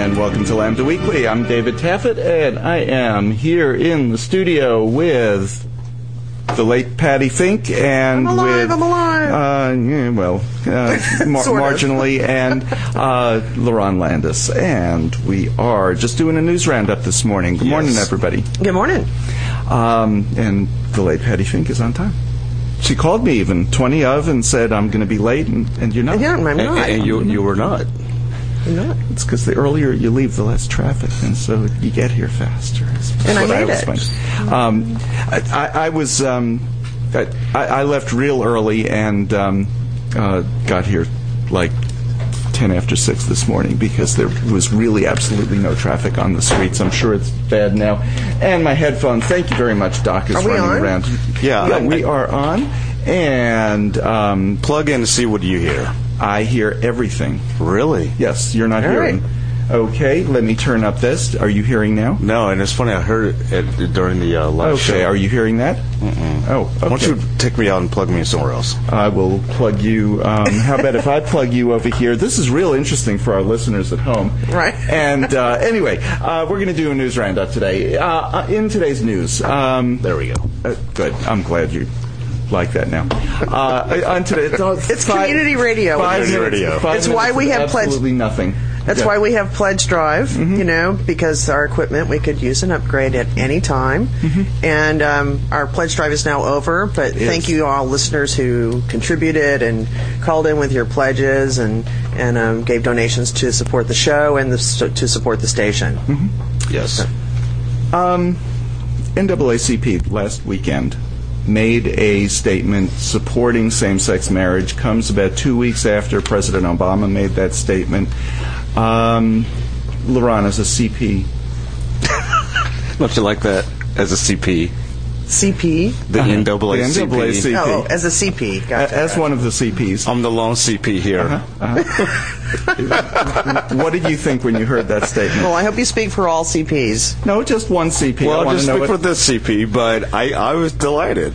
And welcome to Lambda Weekly. I'm David Taffet, and I am here in the studio with the late Patty Fink and I'm alive. marginally, and LaRon Landis. And we are just doing a news roundup this morning. Good morning, everybody. Good morning. And the late Patty Fink is on time. She called me even 20 of and said, I'm going to be late, and you're not. Yeah, I'm not. And you were not. You're not. It's because the earlier you leave, the less traffic, and so you get here faster. And I made it. I left real early and got here like 10 after 6 this morning because there was really absolutely no traffic on the streets. I'm sure it's bad now. And my headphones, thank you very much, Doc, is running around. Yeah, we are on. And plug in to see what you hear. I hear everything. Really? Yes, you're not All hearing. right. Okay, let me turn up this. Are you hearing now? No, and it's funny, I heard it during the live show. Okay, are you hearing that? Mm-mm. Oh, okay. Why don't you take me out and plug me in somewhere else? I will plug you. How about if I plug you over here? This is real interesting for our listeners at home. Right. And anyway, we're going to do a news roundup today. In today's news. There we go. Good. I'm glad you like that now. On today, It's community radio. It's why we have absolutely nothing. That's why we have Pledge Drive, because our equipment, we could use an upgrade at any time. And our Pledge Drive is now over, but thank you all listeners who contributed and called in with your pledges and gave donations to support the show and to support the station. Yes. NAACP last weekend made a statement supporting same-sex marriage. Comes about 2 weeks after President Obama made that statement. LaRon, as a CP. Don't you like that as a CP? CP? The NAACP. The NAACP. Oh, as a CP. Gotcha. As one of the CPs. I'm the lone CP here. What did you think when you heard that statement? Well, I hope you speak for all CPs. No, just one CP. Well, I'll just speak for this CP, but I was delighted.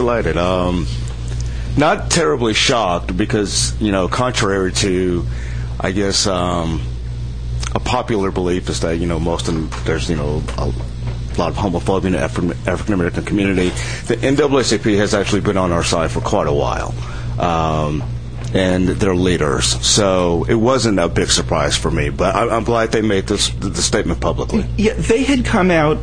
Not terribly shocked because, contrary to, I guess, a popular belief is that, there's, a lot of homophobia in the African American community. The NAACP has actually been on our side for quite a while, and their leaders. So it wasn't a big surprise for me, but I'm glad they made the statement publicly. Yeah, they had come out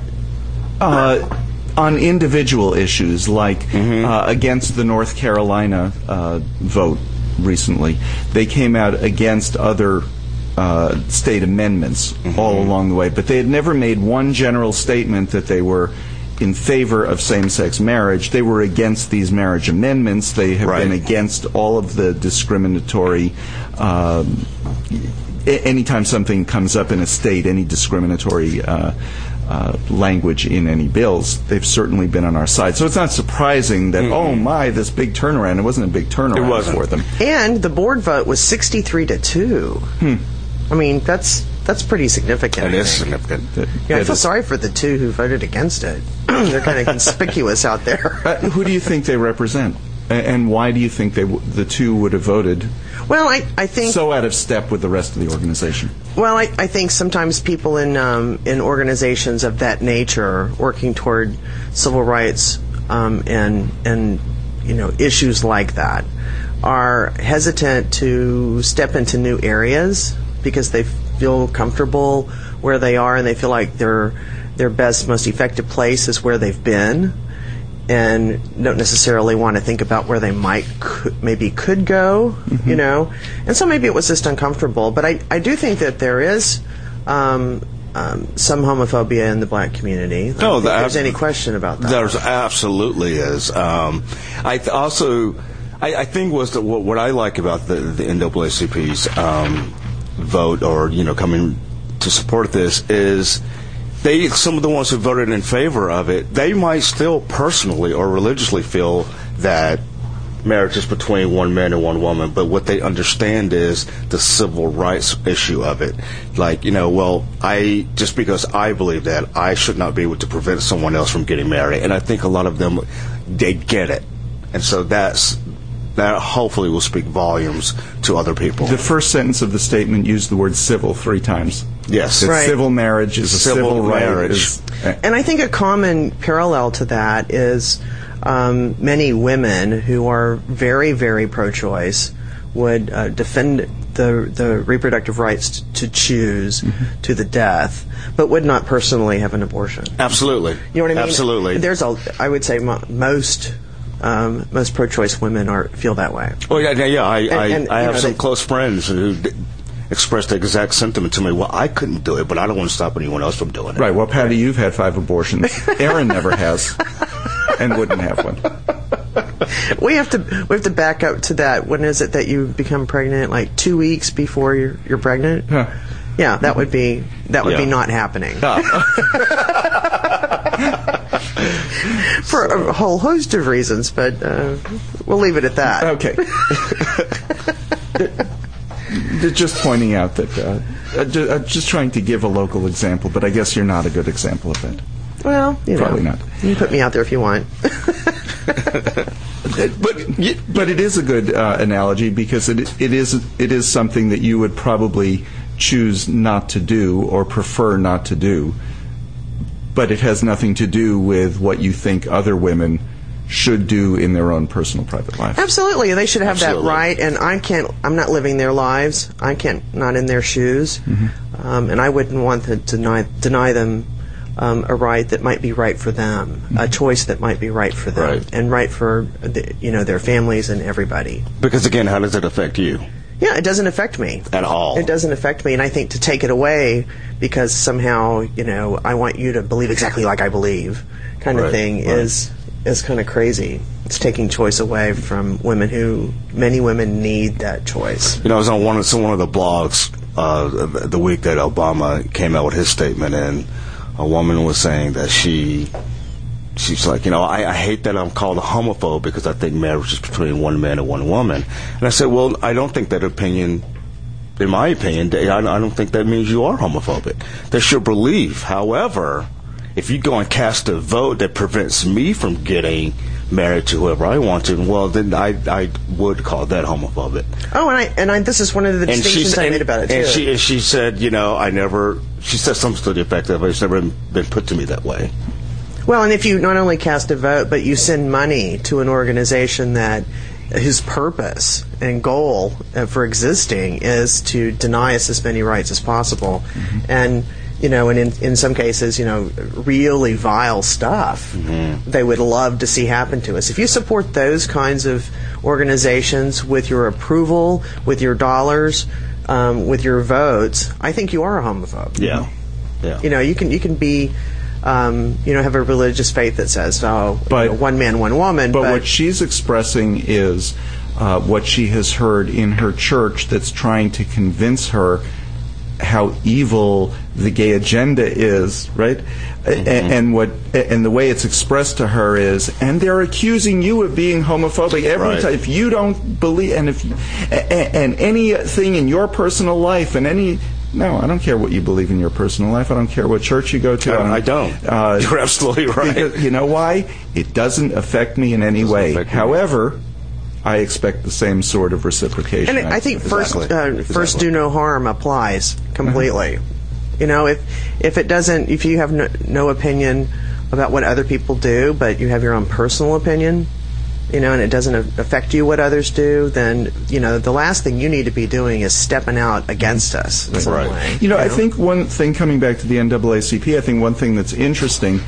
on individual issues, like against the North Carolina vote recently. They came out against other state amendments all along the way, but they had never made one general statement that they were in favor of same-sex marriage. They were against these marriage amendments. They have been against all of the discriminatory anytime something comes up in a state, any discriminatory language in any bills, they've certainly been on our side. So it's not surprising that, this big turnaround. It wasn't a big turnaround for them. And the board vote was 63-2. I mean, that's pretty significant. It is significant. I feel sorry for the two who voted against it. They're kind of conspicuous out there. Who do you think they represent? And why do you think the two would have voted Well, I think so out of step with the rest of the organization? Well, I think sometimes people in organizations of that nature, working toward civil rights and issues like that, are hesitant to step into new areas because they feel comfortable where they are and they feel like their best, most effective place is where they've been, and don't necessarily want to think about where they maybe could go, And so maybe it was just uncomfortable. But I do think that there is some homophobia in the black community. I don't think there's any question about that. There absolutely is. I think what I like about the NAACP's vote or coming to support this is some of the ones who voted in favor of it, they might still personally or religiously feel that marriage is between one man and one woman, but what they understand is the civil rights issue of it. Like, just because I believe that, I should not be able to prevent someone else from getting married. And I think a lot of them, they get it. And so that hopefully will speak volumes to other people. The first sentence of the statement used the word civil 3 times. Yes. That Right. civil marriage is a civil marriage. right. And I think a common parallel to that is many women who are very, very pro-choice would defend the reproductive rights to choose to the death, but would not personally have an abortion. Absolutely. You know what I mean? Absolutely. I would say most pro-choice women feel that way. Oh yeah. I have some they- close friends who expressed the exact sentiment to me. Well, I couldn't do it, but I don't want to stop anyone else from doing it. Right. Well, Patty, you've had 5 abortions. Aaron never has, and wouldn't have one. We have to back up to that. When is it that you become pregnant? Like 2 weeks before you're pregnant? Huh. Yeah, that would be Yeah. not happening. For a whole host of reasons, but we'll leave it at that. Okay. Just pointing out that, just trying to give a local example, but I guess you're not a good example of that. Well, Probably not. You can put me out there if you want. But it is a good analogy because it is something that you would probably choose not to do or prefer not to do, but it has nothing to do with what you think other women should do in their own personal private life. Absolutely, they should have Absolutely. that right, and I'm not living their lives. I not in their shoes, and I wouldn't want to deny them a right that might be right for them, a choice that might be right for them, Right. and right for their families and everybody. Because again, how does it affect you Yeah, it doesn't affect me at all? It doesn't affect me, and I think to take it away because somehow I want you to believe exactly like I believe, kind of Right, thing, right. is kind of crazy. It's taking choice away from women many women need that choice. I was on one of the blogs the week that Obama came out with his statement, and a woman was saying that she's like, I hate that I'm called a homophobe because I think marriage is between one man and one woman. And I said, well, I don't think that opinion, in my opinion, I don't think that means you are homophobic. That's your belief. However, if you go and cast a vote that prevents me from getting married to whoever I want to, well, then I would call that homophobic. Oh, and this is one of the distinctions I made about it too. And she said, she said something to the effect of, it's never been put to me that way. Well, and if you not only cast a vote, but you send money to an organization that whose purpose and goal for existing is to deny us as many rights as possible, and in some cases, really vile stuff they would love to see happen to us. If you support those kinds of organizations with your approval, with your dollars, with your votes, I think you are a homophobe. Yeah. You can be, have a religious faith that says, one man, one woman. But what she's expressing is what she has heard in her church that's trying to convince her how evil the gay agenda is, right? And the way it's expressed to her is, and they're accusing you of being homophobic every Right. time. If you don't believe, and anything in your personal life, no, I don't care what you believe in your personal life. I don't care what church you go to. I don't. You're absolutely right. Because, you know why? It doesn't affect me in any way. affect me. However, I expect the same sort of reciprocation. And I think first Exactly. do no harm applies completely. If you have no opinion about what other people do, but you have your own personal opinion, and it doesn't affect you what others do, then the last thing you need to be doing is stepping out against us in some Right. way. I think one thing, coming back to the NAACP, I think one thing that's interesting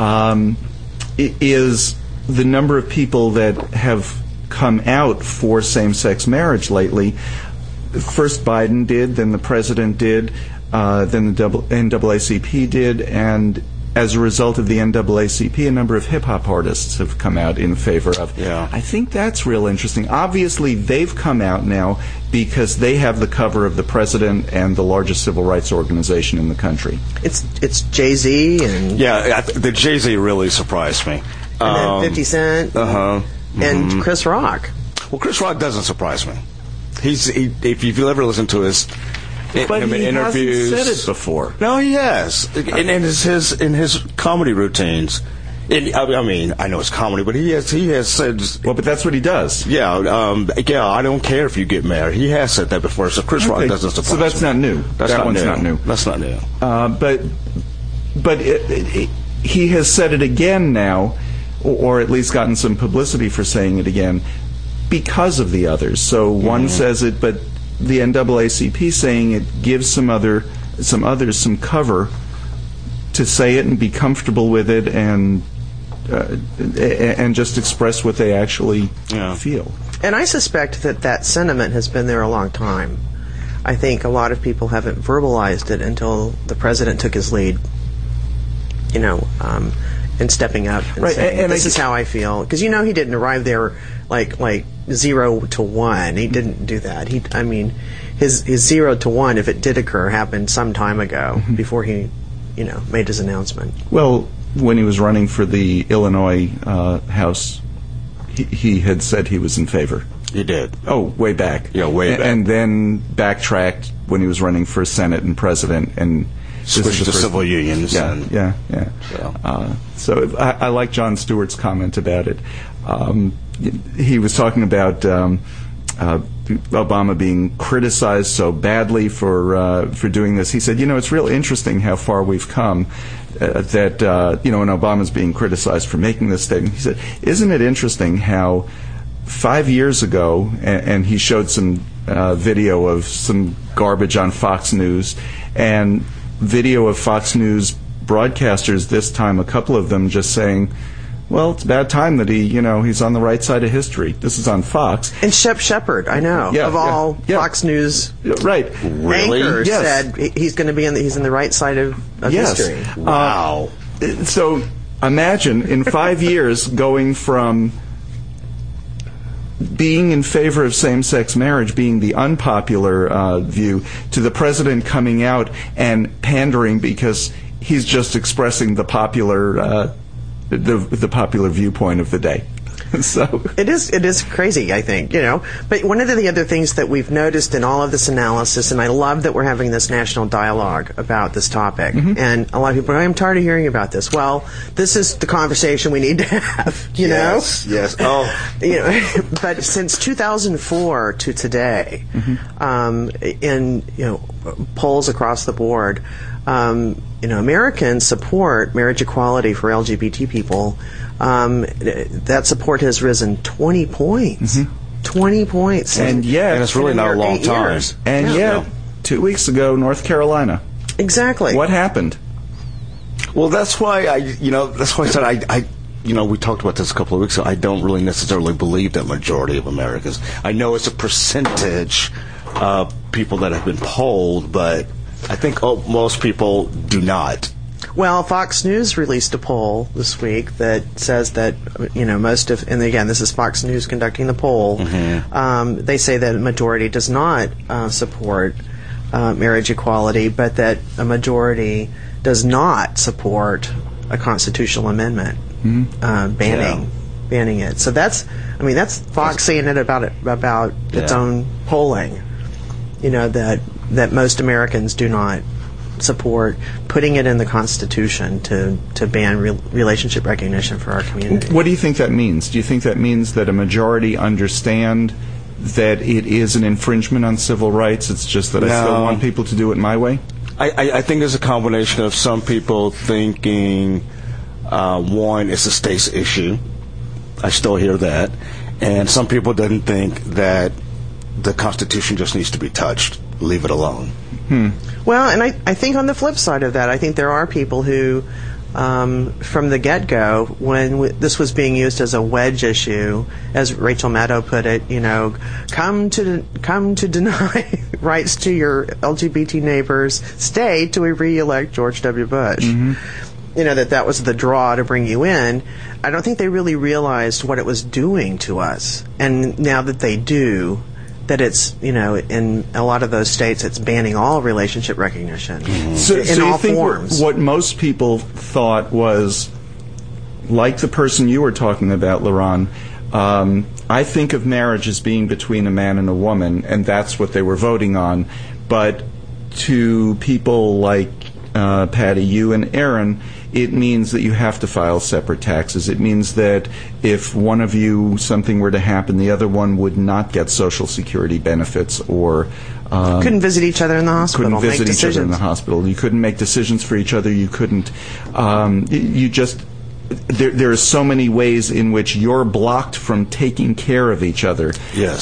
is the number of people that have come out for same-sex marriage lately. First Biden did, then the president did, then the NAACP did, and as a result of the NAACP, a number of hip-hop artists have come out in favor of. Yeah. I think that's real interesting. Obviously, they've come out now because they have the cover of the president and the largest civil rights organization in the country. It's Jay-Z and The Jay-Z really surprised me. then 50 Cent and Chris Rock. Well, Chris Rock doesn't surprise me. If you've ever listened to his But he interviews, hasn't said it before. No, he has. In his comedy routines, I mean, I know it's comedy, but he has said. Well, but that's what he does. Yeah, I don't care if you get married. He has said that before. So Chris Rock doesn't surprise So that's me. not new. That one's not new. That's not new. But he has said it again now, or at least gotten some publicity for saying it again, because of the others. So one says it, but the NAACP saying it gives some others some cover to say it and be comfortable with it and just express what they actually feel. And I suspect that sentiment has been there a long time. I think a lot of people haven't verbalized it until the president took his lead, in stepping up and saying, this is how I feel. Because, he didn't arrive there like 0 to 1. He didn't do that. His 0 to 1, if it did occur, happened some time ago before he, made his announcement. Well, when he was running for the Illinois House, he had said he was in favor. He did. Oh, way back. Yeah, way back. And then backtracked when he was running for Senate and president and switched to civil unions. Yeah. So I like Jon Stewart's comment about it. He was talking about Obama being criticized so badly for doing this. He said, it's real interesting how far we've come. That and Obama's being criticized for making this statement. He said, isn't it interesting how 5 years ago, and he showed some video of some garbage on Fox News, and video of Fox News broadcasters this time, a couple of them just saying, well, it's about time that he's on the right side of history. This is on Fox. And Shep Shepard, I know, all Fox News anchors said he's going to be he's in the right side of history. Wow. So imagine in 5 years going from being in favor of same-sex marriage being the unpopular view to the president coming out and pandering because he's just expressing the popular the popular viewpoint of the day. So it is crazy, I think, But one of the other things that we've noticed in all of this analysis, and I love that we're having this national dialogue about this topic, and a lot of people are, I'm tired of hearing about this. Well, this is the conversation we need to have, know? Yes. Oh. But since 2004 to today, in polls across the board, Americans support marriage equality for LGBT people. That support has risen 20 points. 20 points. And it's really not a long time. Years. And yet, 2 weeks ago, North Carolina. Exactly. What happened? Well, that's why I said we talked about this a couple of weeks ago. I don't really necessarily believe that majority of Americans. I know it's a percentage of people that have been polled, but I think most people do not. Well, Fox News released a poll this week that says that, most of, and again, this is Fox News conducting the poll, they say that a majority does not support marriage equality, but that a majority does not support a constitutional amendment banning it. So that's Fox saying it about its own polling, that most Americans do not support putting it in the Constitution to ban relationship recognition for our community. What do you think that means? Do you think that means that a majority understand that it is an infringement on civil rights? It's just that I still want people to do it my way? I think it's a combination of some people thinking, one, it's a state's issue. I still hear that. And some people didn't think that the Constitution just needs to be touched. Leave it alone. Well, and I think on the flip side of that, I think there are people who, from the get-go, when this was being used as a wedge issue, as Rachel Maddow put it, come to deny rights to your LGBT neighbors, stay till we re-elect George W. Bush. That was the draw to bring you in. I don't think they really realized what it was doing to us. And now that they do, that it's, in a lot of those states, it's banning all relationship recognition So in all you think forms. What most people thought was, like the person you were talking about, LaRon, I think of marriage as being between a man and a woman, and that's what they were voting on. But to people like Patty, you and Aaron, it means that you have to file separate taxes. It means that if one of you, something were to happen, the other one would not get Social Security benefits, or couldn't visit each other in the hospital. Couldn't visit make each other in the hospital. You couldn't make decisions for each other. You couldn't. You just. There are so many ways in which you're blocked from taking care of each other. Yes.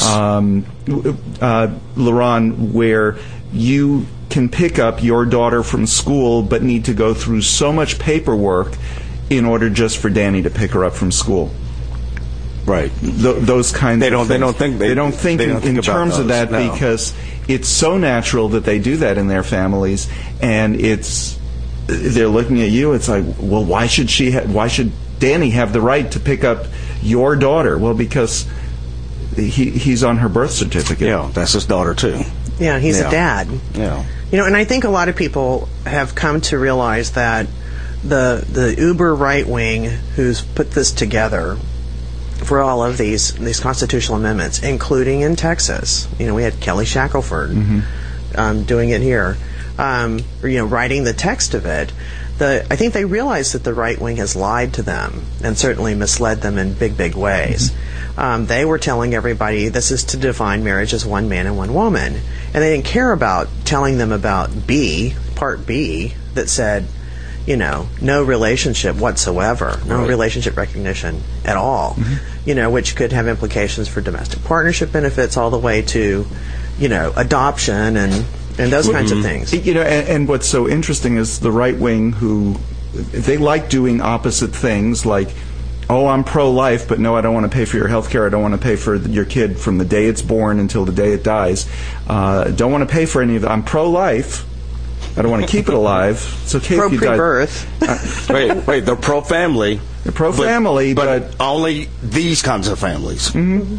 LaRon, where you can pick up your daughter from school but need to go through so much paperwork in order just for Danny to pick her up from school. Right. Those kinds of things. They don't think in terms of that, no. Because it's so natural that they do that in their families, and they're looking at you. It's like, well, why should Danny have the right to pick up your daughter? Well, because he's on her birth certificate. Yeah, that's his daughter too. Yeah, he's a dad. Yeah. And I think a lot of people have come to realize that the uber right wing who's put this together for all of these constitutional amendments, including in Texas. We had Kelly Shackelford doing it here. Writing the text of it, I think they realize that the right wing has lied to them and certainly misled them in big, big ways. They were telling everybody this is to define marriage as one man and one woman, and they didn't care about telling them about Part B, that said, no relationship whatsoever, no relationship recognition at all, which could have implications for domestic partnership benefits all the way to, adoption and those kinds of things. And what's so interesting is the right wing, who they like doing opposite things, like, oh, I'm pro-life, but no, I don't want to pay for your health care. I don't want to pay for your kid from the day it's born until the day it dies. Don't want to pay for any of that. I'm pro-life. I don't want to keep it alive. It's okay if you die. Pro-pre-birth. Wait, they're pro-family. They're pro-family, but only these kinds of families. Mm-hmm.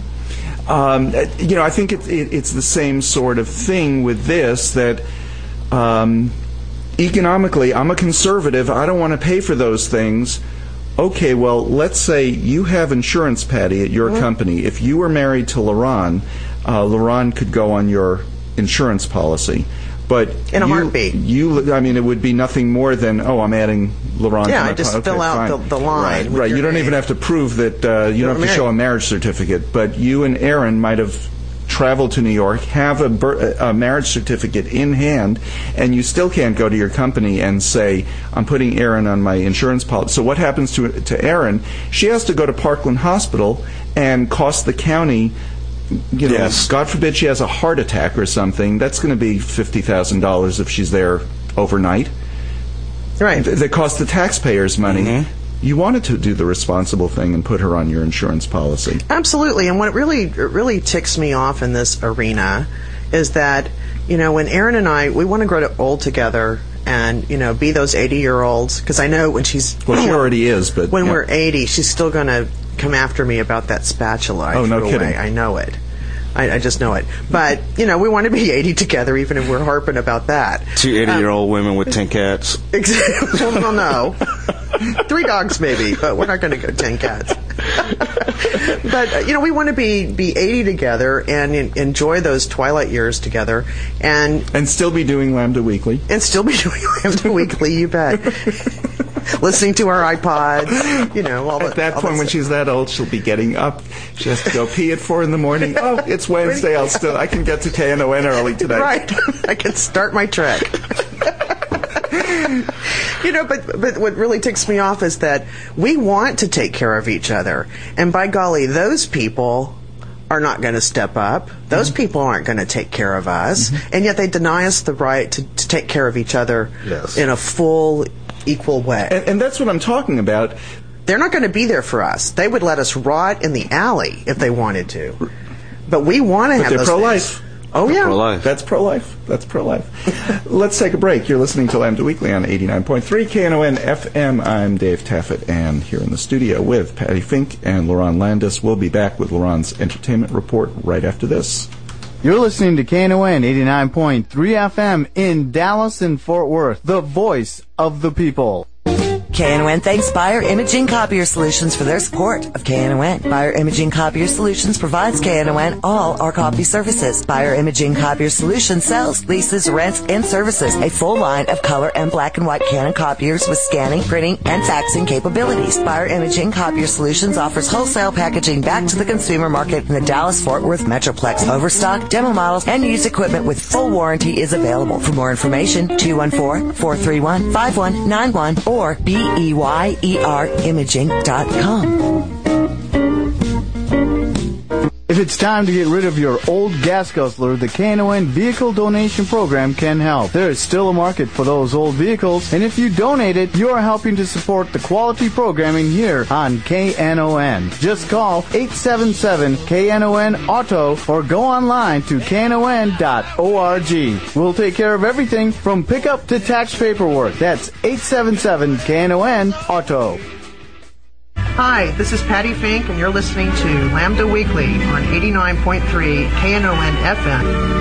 I think it's the same sort of thing with this, that economically, I'm a conservative. I don't want to pay for those things. Okay, well, let's say you have insurance, Patty, at your company. If you were married to LaRon, LaRon could go on your insurance policy. But in a heartbeat. It would be nothing more than, I'm adding LaRon to my just fill out the line. Right. You don't even have to prove that, you don't have to show a marriage certificate. But you and Aaron might have traveled to New York, have a marriage certificate in hand, and you still can't go to your company and say, I'm putting Aaron on my insurance policy. So what happens to Aaron? She has to go to Parkland Hospital and cost the county, yes. God forbid she has a heart attack or something, that's going to be $50,000 if she's there overnight. Right. That costs the taxpayers money. Mm-hmm. You wanted to do the responsible thing and put her on your insurance policy. Absolutely. And what really ticks me off in this arena is that, when Aaron and I, we want to grow old together and, be those 80-year-olds, because I know when she's... Well, she already is, but... When we're 80, she's still going to come after me about that spatula. Oh, no kidding. I know it. I just know it. But, we want to be 80 together, even if we're harping about that. 2 80-year-old women with 10 cats. Well, no. 3 dogs, maybe, but we're not going to go 10 cats. But, we want to be 80 together and enjoy those twilight years together. And still be doing Lambda Weekly. And still be doing Lambda Weekly, you bet. Listening to our iPods, At that point, when she's that old, she'll be getting up. She has to go pee at 4 a.m. Oh, it's Wednesday. I can get to KNON early today. Right. I can start my trek. But what really ticks me off is that we want to take care of each other. And by golly, those people are not going to step up. Those people aren't going to take care of us. Mm-hmm. And yet they deny us the right to take care of each other in a full, equal way. And that's what I'm talking about. They're not going to be there for us. They would let us rot in the alley if they wanted to. But we want to have those pro-life. things. Oh, yeah. Pro-life. That's pro-life. Let's take a break. You're listening to Lambda Weekly on 89.3 KNON FM. I'm Dave Taffet, and here in the studio with Patty Fink and LaRon Landis. We'll be back with LaRon's Entertainment Report right after this. You're listening to KNON 89.3 FM in Dallas and Fort Worth, the voice of the people. KNON thanks Buyer Imaging Copier Solutions for their support of KNON. Buyer Imaging Copier Solutions provides KNON all our copy services. Buyer Imaging Copier Solutions sells, leases, rents, and services a full line of color and black and white Canon copiers with scanning, printing, and faxing capabilities. Buyer Imaging Copier Solutions offers wholesale packaging back to the consumer market in the Dallas-Fort Worth Metroplex. Overstock, demo models, and used equipment with full warranty is available. For more information, 214-431-5191 or BEYERimaging.com. If it's time to get rid of your old gas guzzler, the KNON Vehicle Donation Program can help. There is still a market for those old vehicles, and if you donate it, you are helping to support the quality programming here on KNON. Just call 877-KNON-AUTO or go online to KNON.org. We'll take care of everything from pickup to tax paperwork. That's 877-KNON-AUTO. Hi, this is Patty Fink, and you're listening to Lambda Weekly on 89.3 KNON FM.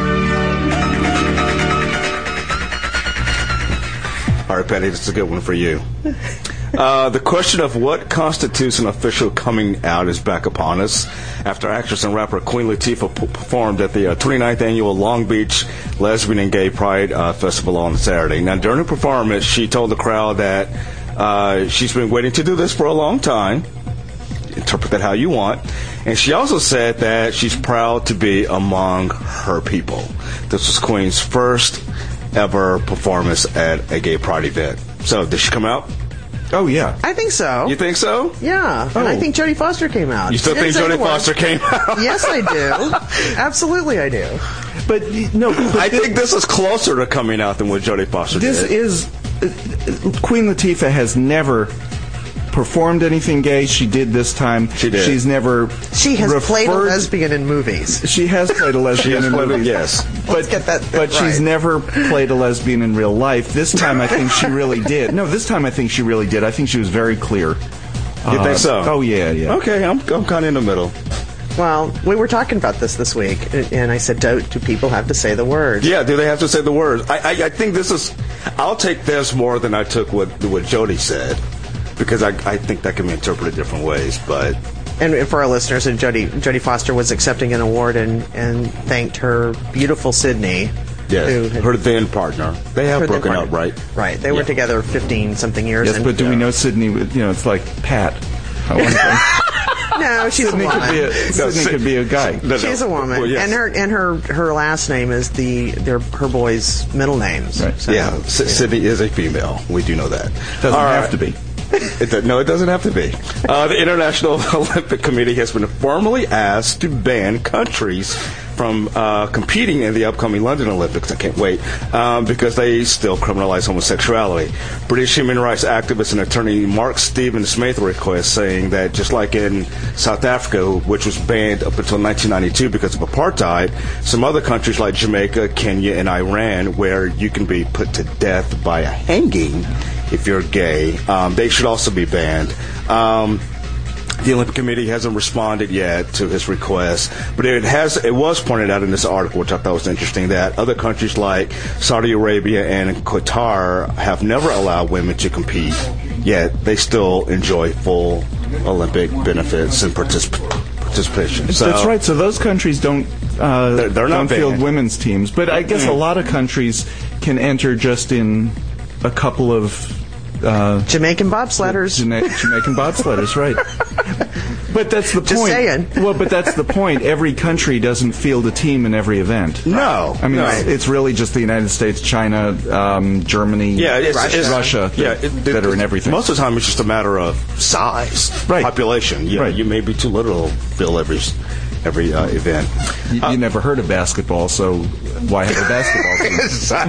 All right, Patty, this is a good one for you. The question of what constitutes an official coming out is back upon us after actress and rapper Queen Latifah performed at the 29th annual Long Beach Lesbian and Gay Pride Festival on Saturday. Now, during the performance, she told the crowd that she's been waiting to do this for a long time. Interpret that how you want. And she also said that she's proud to be among her people. This was Queen's first ever performance at a gay pride event. So, did she come out? Oh, yeah. I think so. You think so? Yeah. And I think Jodie Foster came out. You still think Jodie Foster came out? Yes, I do. Absolutely, I do. But, no. I think this is closer to coming out than what Jodie Foster did. This is... Queen Latifah has never performed anything gay. She did this time. She did. She's never She has played a lesbian in movies. She has played a lesbian in movies. Yes. Let's get that But right. she's never played a lesbian in real life. This time I think she really did. No, this time I think she really did. I think she was very clear. You think so? Oh, yeah. Okay, I'm kind of in the middle. Well, we were talking about this week, and I said, do people have to say the words? Yeah, do they have to say the words? I think this is... I'll take this more than I took what Jodie said, because I think that can be interpreted different ways, but... And for our listeners, Jodie Foster was accepting an award and thanked her beautiful Sydney. Yes, her then partner. They have broken up, right? Right. They were together 15-something years. Yes, but do we know Sydney, it's like Pat. No, she's Sydney a woman. Sydney could be a guy. She's a woman, well, yes. and her last name is her boys' middle names. Right. So, Yeah, Sydney is a female. We do know that. Doesn't have to be. No, it doesn't have to be. The International Olympic Committee has been formally asked to ban countries from competing in the upcoming London Olympics. I can't wait, because they still criminalize homosexuality. British human rights activist and attorney Mark Stevens made the request, saying that just like in South Africa, which was banned up until 1992 because of apartheid, some other countries like Jamaica, Kenya, and Iran, where you can be put to death by a hanging if you're gay, they should also be banned. The Olympic Committee hasn't responded yet to his request, but it was pointed out in this article, which I thought was interesting, that other countries like Saudi Arabia and Qatar have never allowed women to compete, yet they still enjoy full Olympic benefits and participation. So, that's right. So those countries don't field women's teams, but I guess a lot of countries can enter just in a couple of Jamaican bobsledders. Jamaican bobsledders, right? But that's the point. Just saying. Well, but that's the point. Every country doesn't field a team in every event. No, I mean it's really just the United States, China, Germany, Russia that are in everything. Most of the time, it's just a matter of size, population. You may be too little to fill every event. You never heard of basketball, so why have a basketball team?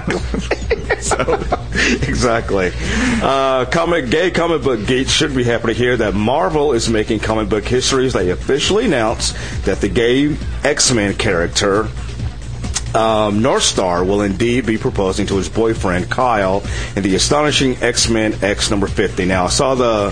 Exactly. Gay comic book geeks should be happy to hear that Marvel is making comic book history as they officially announced that the gay X-Men character Northstar will indeed be proposing to his boyfriend Kyle in the astonishing X-Men X number 50. Now I saw the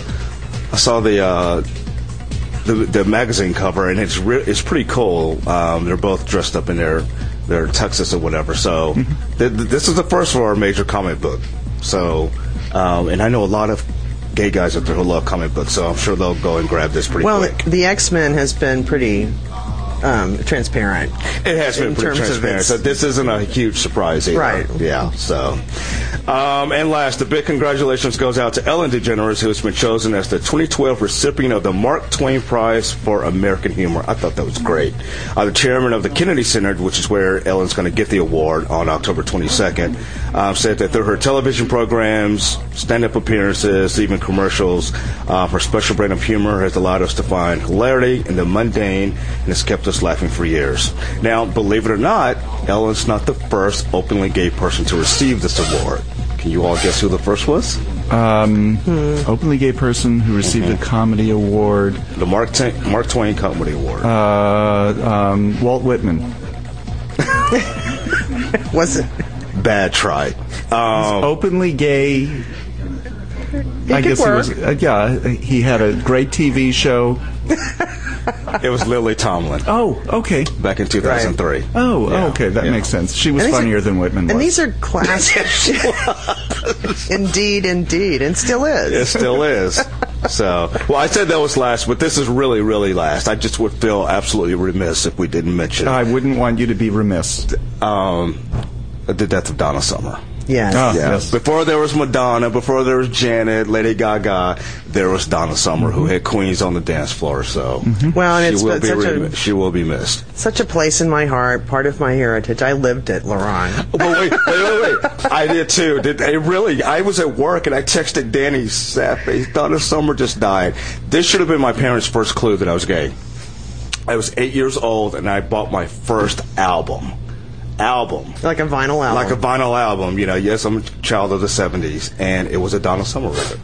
magazine cover, and it's pretty cool. They're both dressed up in their tuxes or whatever. So this is the first of our major comic book. So, and I know a lot of gay guys out there who love comic books, so I'm sure they'll go and grab this pretty quick. The X-Men has been pretty transparent. It has been pretty transparent, so this isn't a huge surprise either. Right. Yeah, so. And last, the big congratulations goes out to Ellen DeGeneres, who has been chosen as the 2012 recipient of the Mark Twain Prize for American Humor. I thought that was great. The chairman of the Kennedy Center, which is where Ellen's going to get the award on October 22nd, said that through her television programs, stand-up appearances, even commercials, her special brand of humor has allowed us to find hilarity in the mundane and has kept us laughing for years. Now, believe it or not, Ellen's not the first openly gay person to receive this award. Can you all guess who the first was? Openly gay person who received a comedy award. The Mark Twain Comedy Award. Walt Whitman. Was it? Bad try. Openly gay. I guess work. he was. He had a great TV show. It was Lily Tomlin. Oh, okay. Back in 2003. Right. Oh, okay. That makes sense. She was funnier than Whitman was. And these are classic. Indeed, and still is. It still is. So, well, I said that was last, but this is really, really last. I just would feel absolutely remiss if we didn't mention. I wouldn't want you to be remiss. The death of Donna Summer. Yes. Yes. Before there was Madonna, before there was Janet, Lady Gaga, there was Donna Summer, who had queens on the dance floor. So, well, and she will be missed. Such a place in my heart, part of my heritage. I lived at Laurent. But wait. I did too. I was at work and I texted Danny Sapp. Donna Summer just died. This should have been my parents' first clue that I was gay. I was 8 years old and I bought my first album. Like a vinyl album. Like a vinyl album. You know, yes, I'm a child of the 70s, and it was a Donna Summer record.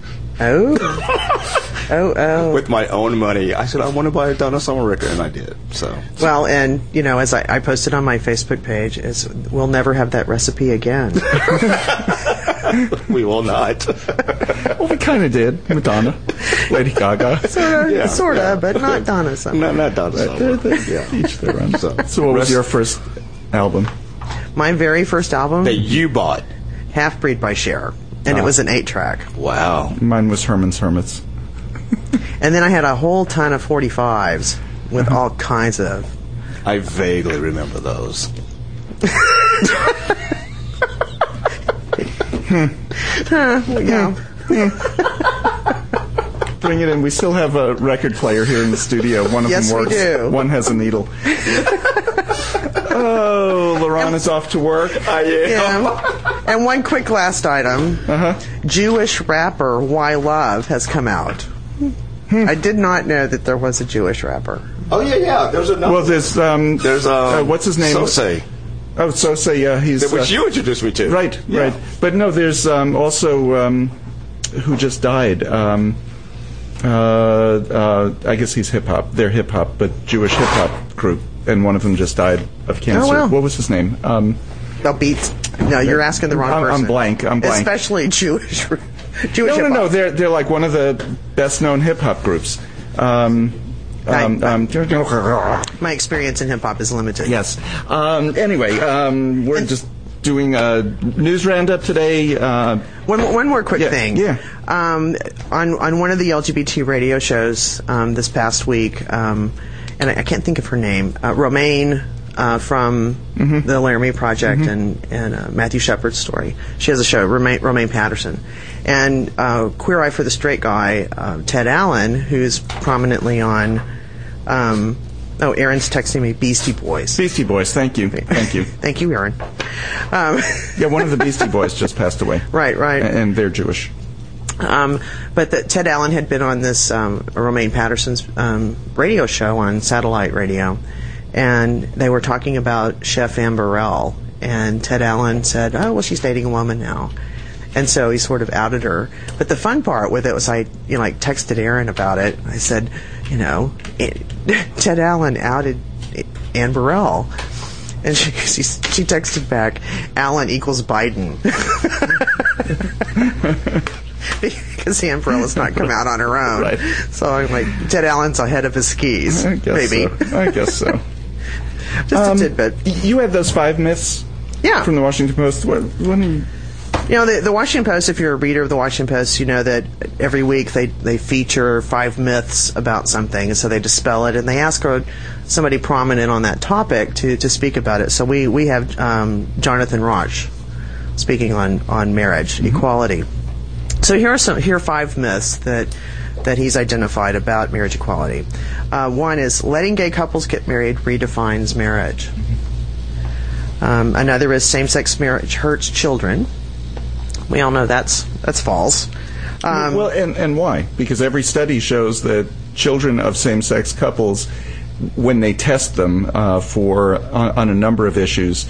Oh. With my own money. I said, I want to buy a Donna Summer record, and I did. So. Well, and, you know, as I posted on my Facebook page, we'll never have that recipe again. We will not. Well, we kind of did. Madonna. Lady Gaga. Sort of, but not Donna Summer. Not Donna Summer. Each their own. So what was your first album? My very first album? That you bought. Half Breed by Cher. And it was an 8-track. Wow. Mine was Herman's Hermits. And then I had a whole ton of 45s with all kinds of... I vaguely remember those. Yeah. Bring it in. We still have a record player here in the studio. One of them works. We do. One has a needle. Oh, Laurent is off to work. Yeah. And one quick last item. Jewish rapper Y Love has come out. I did not know that there was a Jewish rapper. Oh, yeah. There's another. Well, there's what's his name? Sosay. Oh, Sosay, yeah. He's... Which you introduced me to. Right. But no, there's also... who just died. I guess he's hip-hop. They're hip-hop, but Jewish hip-hop group. And one of them just died of cancer. Oh, wow. What was his name? Beats. No, you're asking the wrong person. I'm blank. Especially Jewish No. They're like one of the best-known hip-hop groups. My experience in hip-hop is limited. Yes. Anyway, we're just doing a news roundup today. One more quick thing. Yeah. On one of the LGBT radio shows this past week, and I can't think of her name, Romaine from the Laramie Project and Matthew Shepard's story. She has a show, Romaine Patterson. And Queer Eye for the Straight Guy, Ted Allen, who's prominently on... Aaron's texting me Beastie Boys. Beastie Boys, thank you. Thank you, Aaron. Yeah, one of the Beastie Boys just passed away. Right. And they're Jewish. But Ted Allen had been on this Romaine Patterson's radio show on satellite radio, and they were talking about Chef Ann Burrell, and Ted Allen said, "Oh, well, she's dating a woman now." And so he sort of outed her. But the fun part with it was I texted Aaron about it. I said, Ted Allen outed Ann Burrell. And she texted back, Allen equals Biden. Because Ann Burrell has not come out on her own. Right. So I'm like, Ted Allen's ahead of his skis. I guess so. Just a tidbit. You had those 5 myths from the Washington Post. The Washington Post, if you're a reader of the Washington Post, you know that every week they feature 5 myths about something, and so they dispel it, and they ask somebody prominent on that topic to speak about it. So we have Jonathan Rauch speaking on marriage equality. So here are 5 myths that he's identified about marriage equality. One is letting gay couples get married redefines marriage. Another is same-sex marriage hurts children. We all know that's false. Well, and why? Because every study shows that children of same-sex couples, when they test them on a number of issues,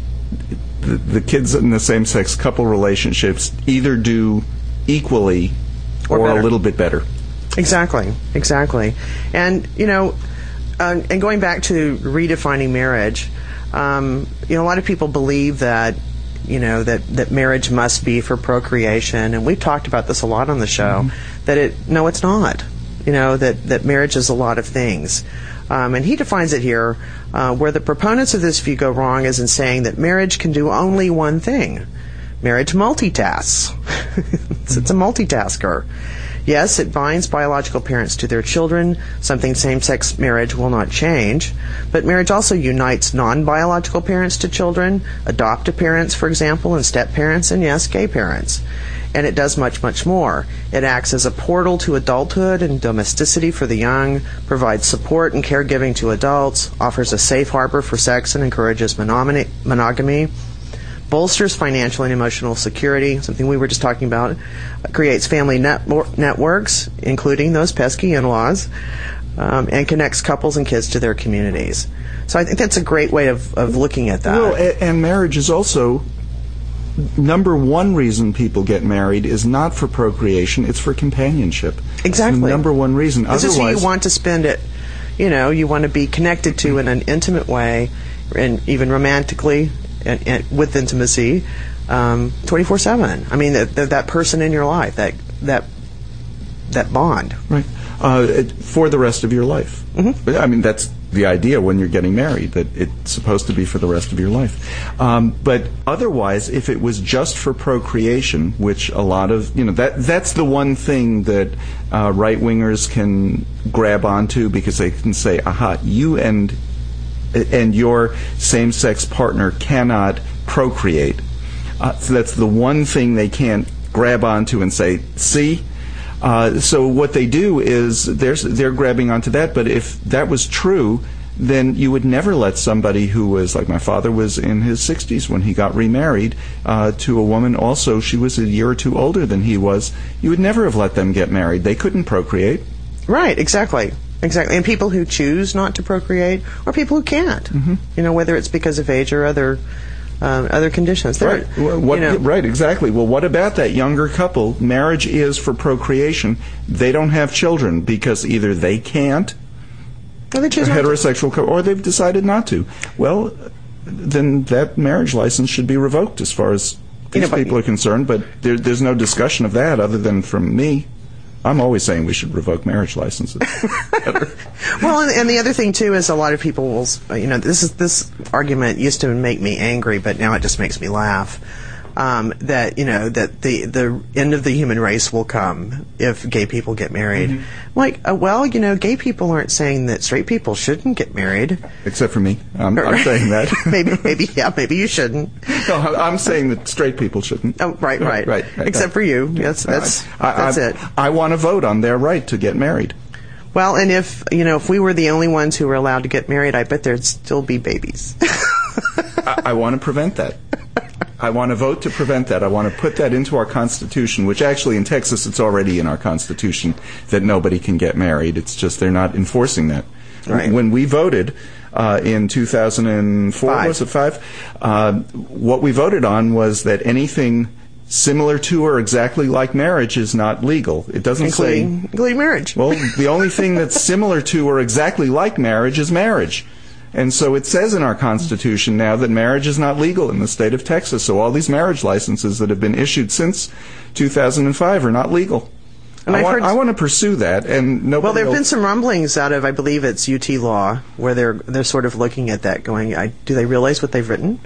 the kids in the same-sex couple relationships either do equally or a little bit better. Exactly. And and going back to redefining marriage, a lot of people believe that that marriage must be for procreation, and we've talked about this a lot on the show. That it's not. That marriage is a lot of things, and he defines it here. Where the proponents of this view go wrong is in saying that marriage can do only one thing. Marriage multitasks. It's a multitasker. Yes, it binds biological parents to their children, something same-sex marriage will not change. But marriage also unites non-biological parents to children, adoptive parents, for example, and step-parents, and yes, gay parents. And it does much, much more. It acts as a portal to adulthood and domesticity for the young, provides support and caregiving to adults, offers a safe harbor for sex and encourages monogamy, bolsters financial and emotional security, something we were just talking about, creates family networks, including those pesky in-laws, and connects couples and kids to their communities. So I think that's a great way of looking at that. Well, and marriage is also, number one reason people get married is not for procreation, it's for companionship. Exactly. It's the number one reason. This is who you want to spend it, you want to be connected to in an intimate way, and even romantically, and with intimacy, 24/7. I mean, that person in your life, that bond, right? For the rest of your life. Mm-hmm. I mean, that's the idea when you're getting married, that it's supposed to be for the rest of your life. But otherwise, if it was just for procreation, which a lot of that's the one thing that right wingers can grab onto, because they can say, "Aha, you and your same-sex partner cannot procreate." So that's the one thing they can't grab onto and say, "See." So what they do is they're grabbing onto that. But if that was true, then you would never let somebody who was, like my father was in his 60s when he got remarried to a woman also, she was a year or two older than he was. You would never have let them get married. They couldn't procreate. Right, exactly. And people who choose not to procreate, or people who can't, whether it's because of age or other conditions. Right. Right, exactly. Well, what about that younger couple? Marriage is for procreation. They don't have children because either they can't, or they choose heterosexual couple, or they've decided not to. Well, then that marriage license should be revoked as far as these people are concerned, but there's no discussion of that other than from me. I'm always saying we should revoke marriage licenses. Well, and the other thing too is a lot of people will, this argument used to make me angry, but now it just makes me laugh. That the end of the human race will come if gay people get married. Mm-hmm. Like, gay people aren't saying that straight people shouldn't get married. Except for me, I'm saying that. maybe you shouldn't. No, I'm saying that straight people shouldn't. Oh, right. Except for you. That's it. I want to vote on their right to get married. Well, and if we were the only ones who were allowed to get married, I bet there'd still be babies. I want to prevent that. I want to vote to prevent that. I want to put that into our Constitution, which actually in Texas it's already in our Constitution that nobody can get married. It's just they're not enforcing that. Right. When we voted in 2004, was it 5? What we voted on was that anything similar to or exactly like marriage is not legal. It doesn't including marriage. Well, the only thing that's similar to or exactly like marriage is marriage. And so it says in our Constitution now that marriage is not legal in the state of Texas. So all these marriage licenses that have been issued since 2005 are not legal. And I want to pursue that. And nobody. Well, there have been some rumblings out of, I believe it's UT Law, where they're sort of looking at that, going, do they realize what they've written?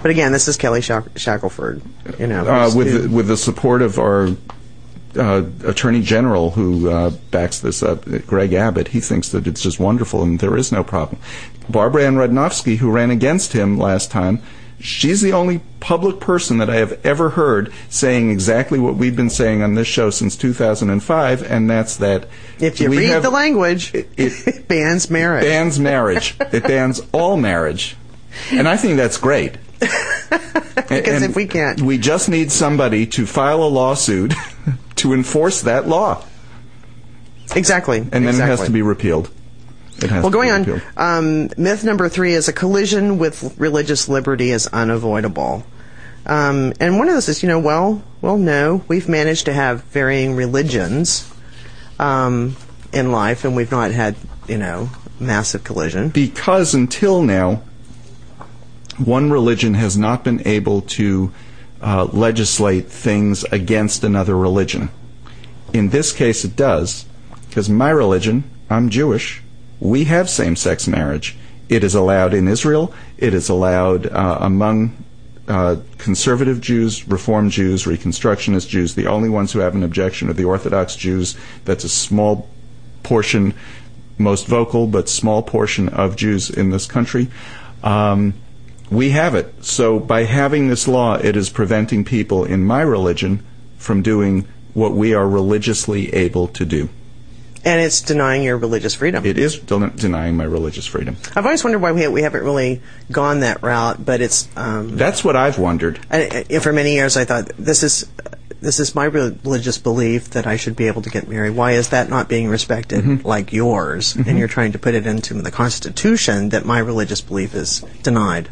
But again, this is Kelly Shackelford. With the support of our Attorney General who backs this up, Greg Abbott. He thinks that it's just wonderful and there is no problem. Barbara Ann Radnofsky, who ran against him last time, she's the only public person that I have ever heard saying exactly what we've been saying on this show since 2005, and that's that if you read the language, it bans marriage. Bans marriage. It bans all marriage. And I think that's great. Because if we can't... We just need somebody to file a lawsuit to enforce that law. Exactly. And then it has to be repealed. Going on, myth number 3 is a collision with religious liberty is unavoidable. And one of those is, no, we've managed to have varying religions in life, and we've not had, massive collision. Because until now, one religion has not been able to legislate things against another religion. In this case, it does, because my religion, I'm Jewish, we have same-sex marriage. It is allowed in Israel. It is allowed among conservative Jews, Reform Jews, Reconstructionist Jews. The only ones who have an objection are the Orthodox Jews. That's a small portion, most vocal, but small portion of Jews in this country. We have it. So by having this law, it is preventing people in my religion from doing what we are religiously able to do. And it's denying your religious freedom. It is denying my religious freedom. I've always wondered why we haven't really gone that route, but it's... That's what I've wondered. For many years I thought, this is my religious belief that I should be able to get married. Why is that not being respected like yours? And you're trying to put it into the Constitution that my religious belief is denied.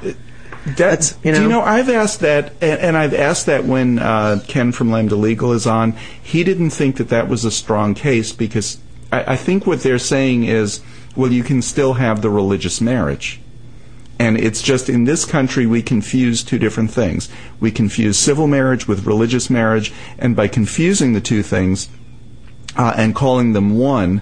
I've asked that, and I've asked that when Ken from Lambda Legal is on. He didn't think that was a strong case because I think what they're saying is, well, you can still have the religious marriage. And it's just in this country we confuse two different things. We confuse civil marriage with religious marriage, and by confusing the two things and calling them one,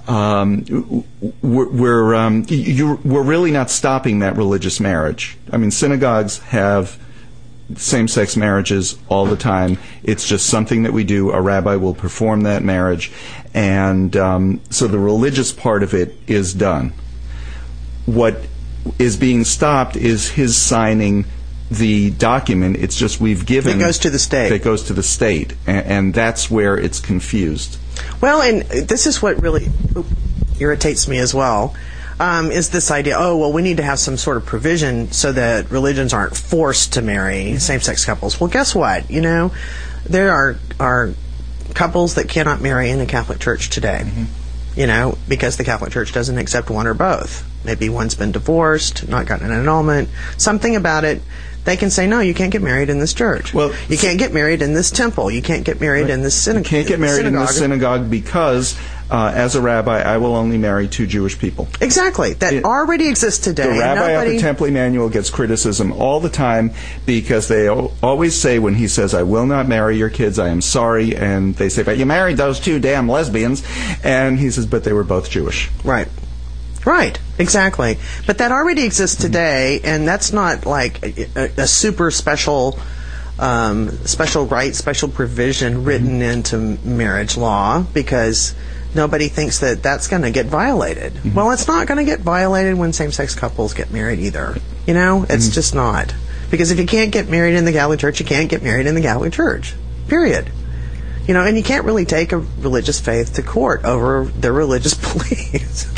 we're really not stopping that religious marriage. I mean, synagogues have same-sex marriages all the time. It's just something that we do. A rabbi will perform that marriage, and so the religious part of it is done. What is being stopped is his signing the document. It's just we've given... It goes to the state. It goes to the state, and that's where it's confused. Well, and this is what really irritates me as well, is this idea, we need to have some sort of provision so that religions aren't forced to marry same-sex couples. Well, guess what? There are couples that cannot marry in the Catholic Church today, because the Catholic Church doesn't accept one or both. Maybe one's been divorced, not gotten an annulment, something about it. They can say, no, you can't get married in this church. Well, you can't get married in this temple. You can't get married in this synagogue. You can't get married in this synagogue because, as a rabbi, I will only marry 2 Jewish people. Exactly. That already exists today. The rabbi at the Temple Emanuel gets criticism all the time because they always say when he says, I will not marry your kids, I am sorry. And they say, but you married those 2 damn lesbians. And he says, but they were both Jewish. Right. Right, exactly. But that already exists today, and that's not like a super special right, special provision written into marriage law, because nobody thinks that that's going to get violated. Well, it's not going to get violated when same-sex couples get married either. It's just not. Because if you can't get married in the Catholic Church, you can't get married in the Catholic Church. Period. And you can't really take a religious faith to court over their religious beliefs.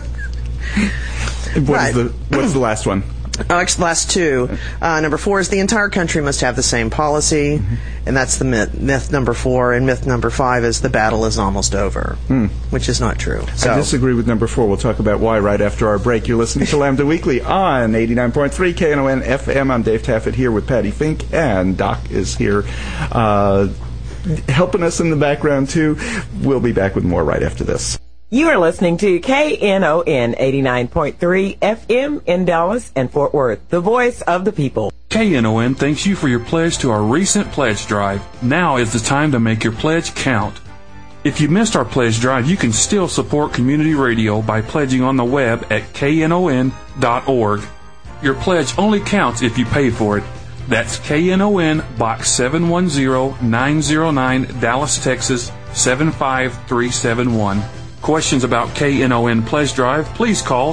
What's the last one? Actually, the last 2. Number 4 is the entire country must have the same policy, and that's the myth number 4. And myth number 5 is the battle is almost over, which is not true. So, I disagree with number 4. We'll talk about why right after our break. You're listening to Lambda Weekly on 89.3 KNON FM. I'm Dave Taffet here with Patty Fink, and Doc is here helping us in the background, too. We'll be back with more right after this. You are listening to KNON 89.3 FM in Dallas and Fort Worth, the voice of the people. KNON thanks you for your pledge to our recent pledge drive. Now is the time to make your pledge count. If you missed our pledge drive, you can still support community radio by pledging on the web at knon.org. Your pledge only counts if you pay for it. That's KNON, Box 710-909, Dallas, Texas, 75371. Questions about KNON Pledge Drive, please call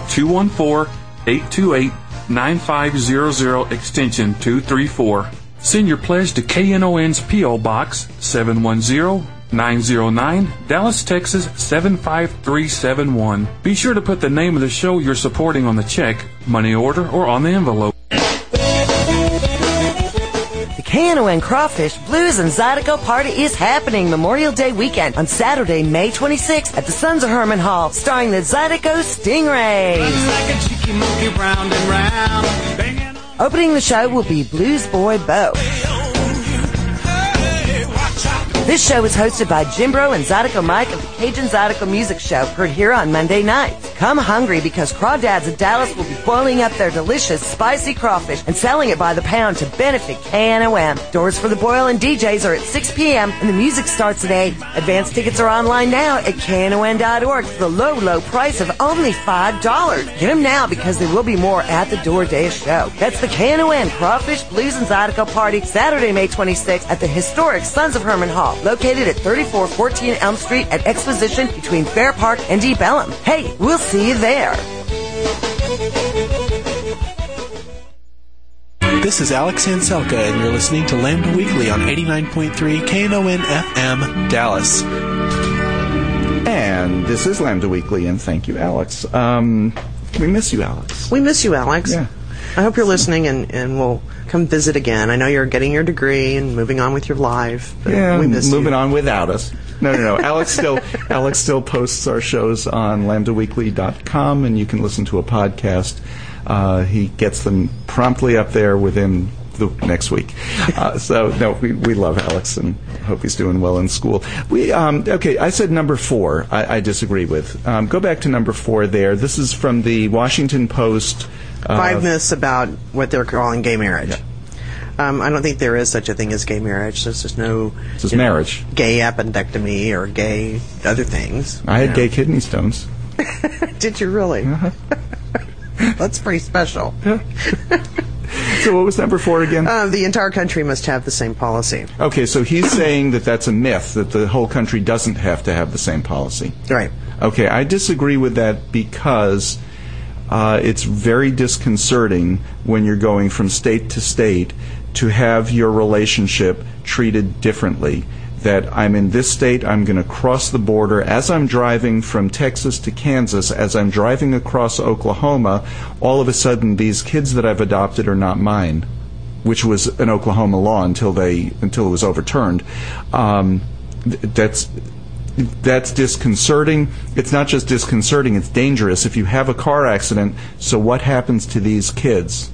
214-828-9500, extension 234. Send your pledge to KNON's P.O. Box 710-909, Dallas, Texas 75371. Be sure to put the name of the show you're supporting on the check, money order, or on the envelope. The KNON Crawfish, Blues, and Zydeco Party is happening Memorial Day weekend on Saturday, May 26th at the Sons of Herman Hall, starring the Zydeco Stingrays. Opening the show will be Blues Boy Bo. This show is hosted by Jimbro and Zydeco Mike of the Cajun Zydeco Music Show, heard here on Monday nights. Come hungry because Crawdads of Dallas will be boiling up their delicious, spicy crawfish and selling it by the pound to benefit KNOM. Doors for the boil and DJs are at 6 p.m. and the music starts at 8. Advance tickets are online now at KNON.org for the low, low price of only $5. Get them now because there will be more at the door day of show. That's the KNON Crawfish, Blues, and Zydeco Party, Saturday, May 26th at the historic Sons of Herman Hall, located at 3414 Elm Street at Exposition between Fair Park and Deep Ellum. Hey, we'll see you there. This is Alex Anselka, and you're listening to Lambda Weekly on 89.3 KNON FM, Dallas. And this is Lambda Weekly, and thank you, Alex. We miss you, Alex. We miss you, Alex. Yeah. I hope you're listening and we'll come visit again. I know you're getting your degree and moving on with your life. But yeah, we miss moving you. on without us. No. Alex still posts our shows on lambdaweekly.com, and you can listen to a podcast. He gets them promptly up there within the next week. We love Alex and hope he's doing well in school. Okay, I said number 4. I disagree with. Go back to number 4 there. This is from the Washington Post. 5 myths about what they're calling gay marriage. Yeah. I don't think there is such a thing as gay marriage. There's just no marriage. Gay appendectomy or gay other things. I had gay kidney stones. Did you really? Uh-huh. That's pretty special. So what was number 4 again? The entire country must have the same policy. Okay, so he's saying that that's a myth, that the whole country doesn't have to have the same policy. Right. Okay, I disagree with that because it's very disconcerting when you're going from state to state to have your relationship treated differently. That I'm in this state, I'm going to cross the border. As I'm driving from Texas to Kansas, as I'm driving across Oklahoma, all of a sudden these kids that I've adopted are not mine, which was an Oklahoma law until it was overturned. That's disconcerting. It's not just disconcerting, it's dangerous. If you have a car accident, so what happens to these kids?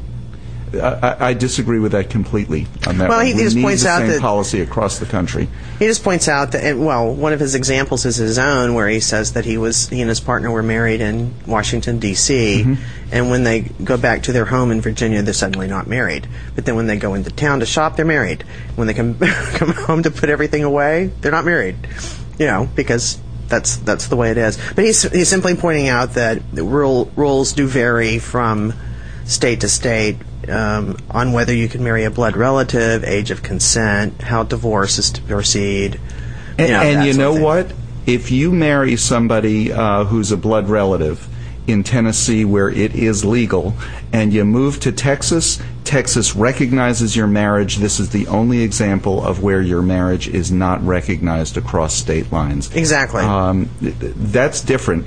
I disagree with that completely on that. Well, he we just need points the out same that policy across the country. He just points out that, one of his examples is his own, where he says that he and his partner were married in Washington, D.C., and when they go back to their home in Virginia, they're suddenly not married. But then when they go into town to shop, they're married. When they come home to put everything away, they're not married. Because that's the way it is. But he's simply pointing out that the rules do vary from state to state. On whether you can marry a blood relative, age of consent, how divorce is to proceed. And you know what? If you marry somebody who's a blood relative in Tennessee where it is legal, and you move to Texas, Texas recognizes your marriage. This is the only example of where your marriage is not recognized across state lines. Exactly. That's different.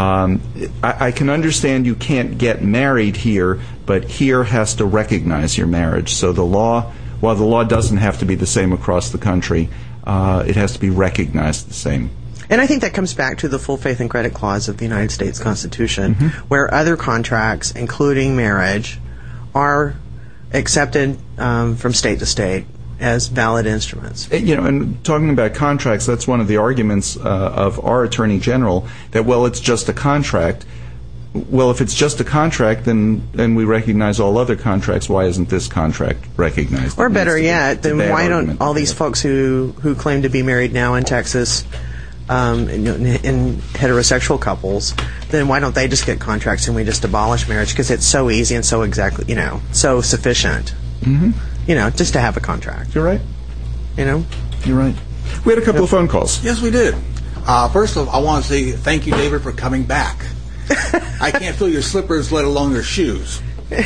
I can understand you can't get married here, but here has to recognize your marriage. So while the law doesn't have to be the same across the country, it has to be recognized the same. And I think that comes back to the full faith and credit clause of the United States Constitution, where other contracts, including marriage, are accepted from state to state as valid instruments. And talking about contracts, that's one of the arguments of our Attorney General, that, it's just a contract. Well, if it's just a contract, then we recognize all other contracts. Why isn't this contract recognized? Or better yet, then why don't all these folks who claim to be married now in Texas in heterosexual couples, then why don't they just get contracts and we just abolish marriage? Because it's so easy and so so sufficient. Just to have a contract. You're right. You're right. We had a couple of phone calls. Yes, we did. First of all, I want to say thank you, David, for coming back. I can't feel your slippers, let alone your shoes.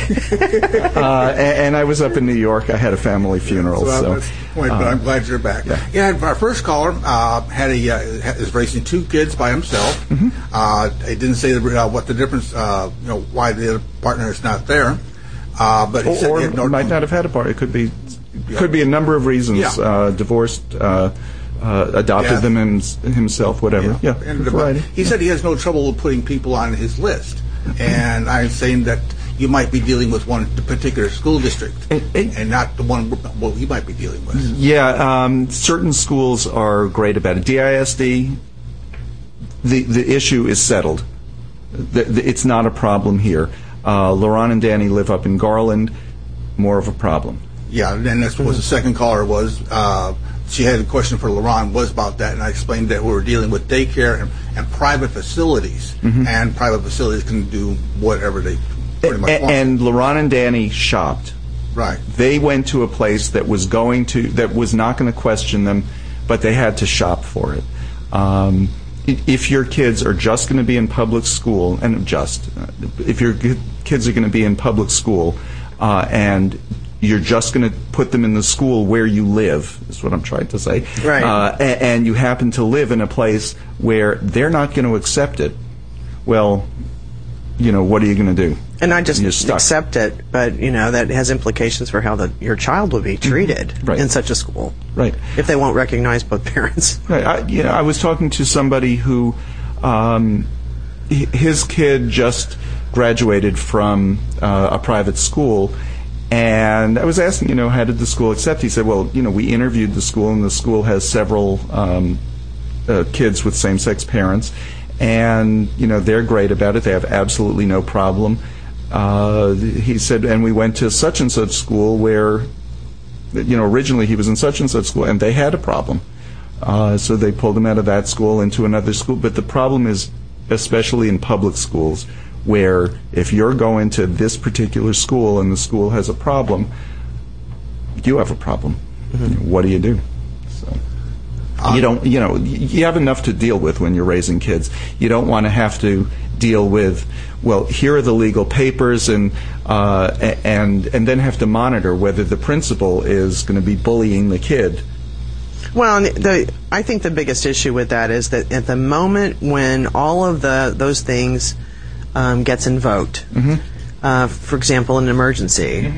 And I was up in New York. I had a family funeral. That's the point, but I'm glad you're back. Yeah, our first caller is raising 2 kids by himself. He didn't say what the difference, why the other partner is not there. But he said he had might not have had a partner. It could be a number of reasons. Yeah. Divorced, adopted them himself, whatever. Yeah. He said he has no trouble with putting people on his list, and I'm saying that you might be dealing with one particular school district and not the one he might be dealing with. Yeah, certain schools are great about it. DISD, the issue is settled. It's not a problem here. LaRon and Danny live up in Garland, more of a problem. Yeah, and that's what the second caller was. She had a question for LaRon was about that, and I explained that we were dealing with daycare and private facilities, and private facilities can do whatever they pretty much want. And LaRon and Danny shopped. Right. They went to a place that was not going to question them, but they had to shop for it. If your kids are just going to be in public school, if your kids are going to be in public school, and you're just going to put them in the school where you live, is what I'm trying to say. Right. And you happen to live in a place where they're not going to accept it, well, what are you going to do? And not just accept it, but, that has implications for how your child would be treated in such a school. Right. If they won't recognize both parents. Right. I was talking to somebody who, his kid just graduated from a private school, and I was asking, how did the school accept? He said, well, we interviewed the school, and the school has several kids with same-sex parents, and, they're great about it. They have absolutely no problem. He said, and we went to such and such school where, originally he was in such and such school, and they had a problem. So they pulled him out of that school into another school. But the problem is, especially in public schools, where if you're going to this particular school and the school has a problem, you have a problem. What do you do? So you have enough to deal with when you're raising kids. You don't want to have to deal with, well, here are the legal papers, and then have to monitor whether the principal is going to be bullying the kid. Well, I think the biggest issue with that is that at the moment when all of those things gets invoked, for example, an emergency,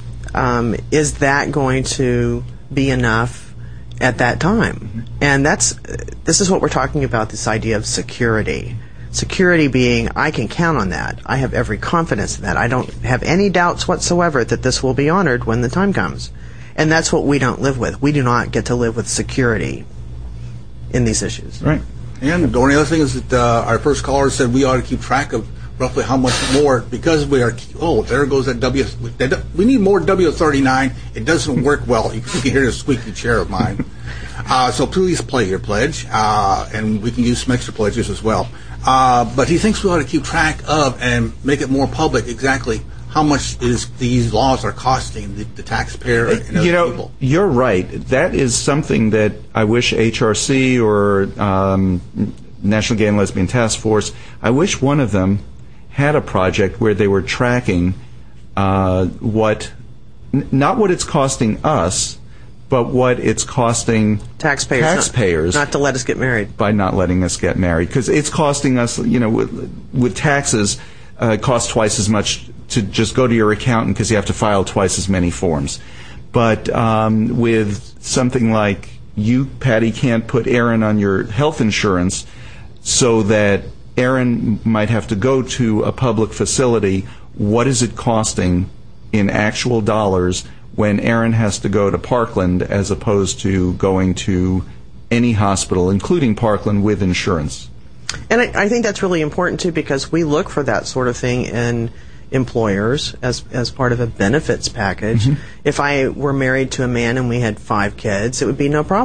is that going to be enough at that time? And this is what we're talking about, this idea of security. Security being, I can count on that. I have every confidence in that. I don't have any doubts whatsoever that this will be honored when the time comes. And that's what we don't live with. We do not get to live with security in these issues. Right. And the only other thing is that our first caller said we ought to keep track of roughly how much more, because we are, there goes that we need more W39. It doesn't work well. You can hear the squeaky chair of mine. So please play your pledge, and we can use some extra pledges as well. But he thinks we ought to keep track of and make it more public exactly how much these laws are costing the taxpayer and other people. You're right. That is something that I wish HRC or National Gay and Lesbian Task Force, I wish one of them had a project where they were tracking not what it's costing us, but what it's costing taxpayers not to let us get married. By not letting us get married. Because it's costing us, with taxes, it costs twice as much to just go to your accountant because you have to file twice as many forms. But with something like you, Patty, can't put Aaron on your health insurance, so that Aaron might have to go to a public facility. What is it costing in actual dollars when Aaron has to go to Parkland as opposed to going to any hospital, including Parkland, with insurance? And I think that's really important, too, because we look for that sort of thing in employers as part of a benefits package. If I were married to a man and we had 5 kids, it would be no problem.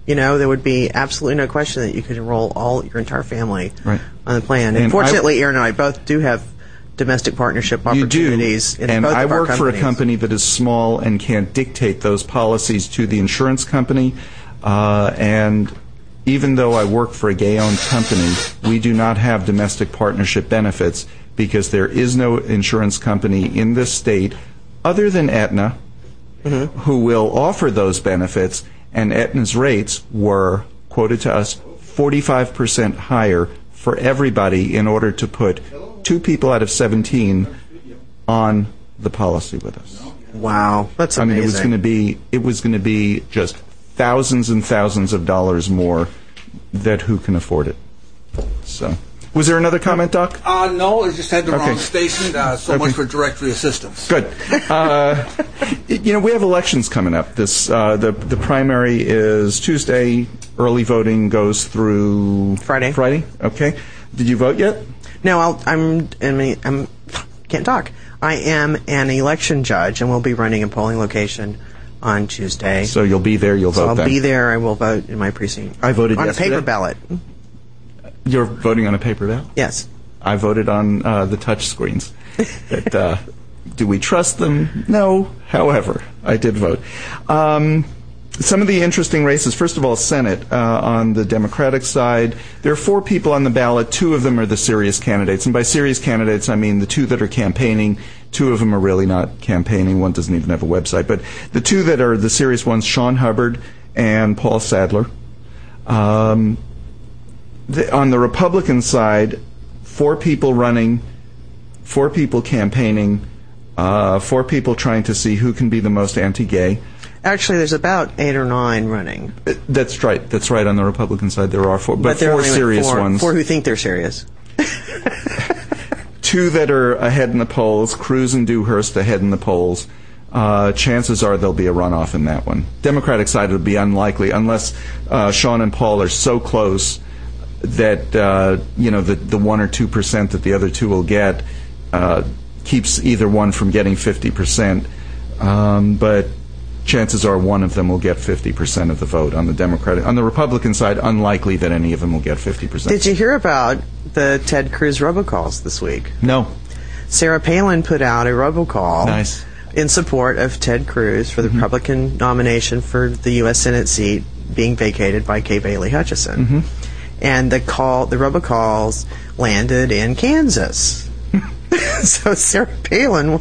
there would be absolutely no question that you could enroll your entire family Right. on the plan. And fortunately, Aaron and I both do have domestic partnership opportunities. You do, in and both I of our work for a companies. company that is small and can't dictate those policies to the insurance company. And even though I work for a gay-owned company, we do not have domestic partnership benefits because there is no insurance company in this state other than Aetna who will offer those benefits, and Aetna's rates were, quoted to us, 45% higher for everybody in order to put 2 people out of 17 on the policy with us. Wow, that's amazing. I mean, it was going to be just thousands and thousands of dollars more that who can afford it. So, was there another comment, Doc? No, I just had the wrong Okay. station. So much for directory assistance. Good. We have elections coming up. The primary is Tuesday. Early voting goes through Friday. Okay. Did you vote yet? No, can't talk. I am an election judge and will be running a polling location on Tuesday. So you'll be there. You'll vote. I'll then. be there. I will vote in my precinct. I voted on yesterday. a paper ballot. You're voting on a paper ballot? Yes. I voted on the touch screens. Do we trust them? No. However, I did vote. Some of the interesting races, first of all, Senate. On the Democratic side, there are 4 people on the ballot. 2 of them are the serious candidates. And by serious candidates, I mean the 2 that are campaigning. 2 of them are really not campaigning. One doesn't even have a website. But the 2 that are the serious ones, Sean Hubbard and Paul Sadler. On the Republican side, 4 people running, 4 people campaigning, 4 people trying to see who can be the most anti-gay. Actually, there's about 8 or 9 running. That's right. That's right. On the Republican side, there are 4, but there are 4 only serious 4, ones. 4 who think they're serious. 2 that are ahead in the polls. Cruz and Dewhurst ahead in the polls. Chances are there'll be a runoff in that one. Democratic side would be unlikely unless Sean and Paul are so close that the 1 or 2% that the other 2 will get keeps either one from getting 50%. But chances are one of them will get 50% of the vote on the Democratic. On the Republican side, unlikely that any of them will get 50%. Did you hear about the Ted Cruz robocalls this week? No. Sarah Palin put out a robocall Nice. in support of Ted Cruz for the Republican nomination for the U.S. Senate seat being vacated by Kay Bailey Hutchison. And the robocalls landed in Kansas. So Sarah Palin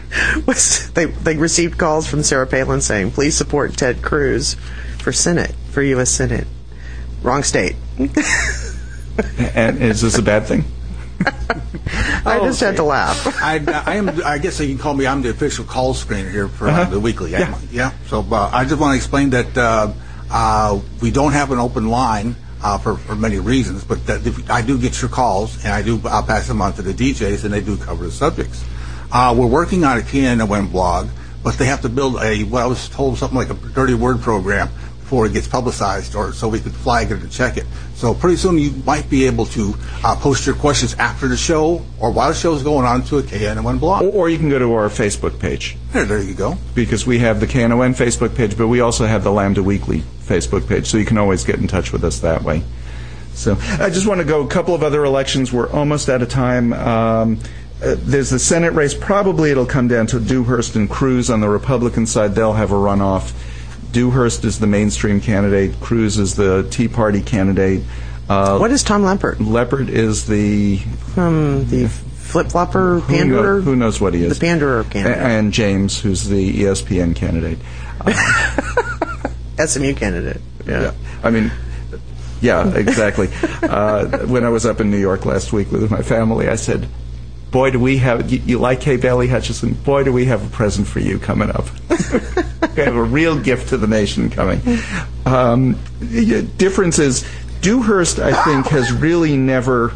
they received calls from Sarah Palin saying, "Please support Ted Cruz for U.S. Senate." Wrong state. And is this a bad thing? I just had to laugh. I guess you can call me. I'm the official call screener here for the weekly. Yeah. So I just want to explain that we don't have an open line for many reasons, but I do get your calls, and I'll pass them on to the DJs, and they do cover the subjects. We're working on a KNON blog, but they have to build what I was told, something like a dirty word program before it gets publicized, or so we could flag it and check it. So pretty soon you might be able to post your questions after the show or while the show is going on to a KNON blog. Or you can go to our Facebook page. There you go. Because we have the KNON Facebook page, but we also have the Lambda Weekly Facebook page, so you can always get in touch with us that way. So I just want to go a couple of other elections. We're almost out of time. There's the Senate race. Probably it'll come down to Dewhurst and Cruz. On the Republican side, they'll have a runoff. Dewhurst is the mainstream candidate. Cruz is the Tea Party candidate. What is Tom Leppert? Leppert is the flip-flopper panderer? Who knows what he is? The panderer candidate. And James, who's the ESPN candidate. SMU candidate. Yeah. I mean, yeah, exactly. When I was up in New York last week with my family, I said, boy, do we have, you like Kay Bailey Hutchison? Boy, do we have a present for you coming up. We have a real gift to the nation coming. The difference is, Dewhurst, I think, has really never,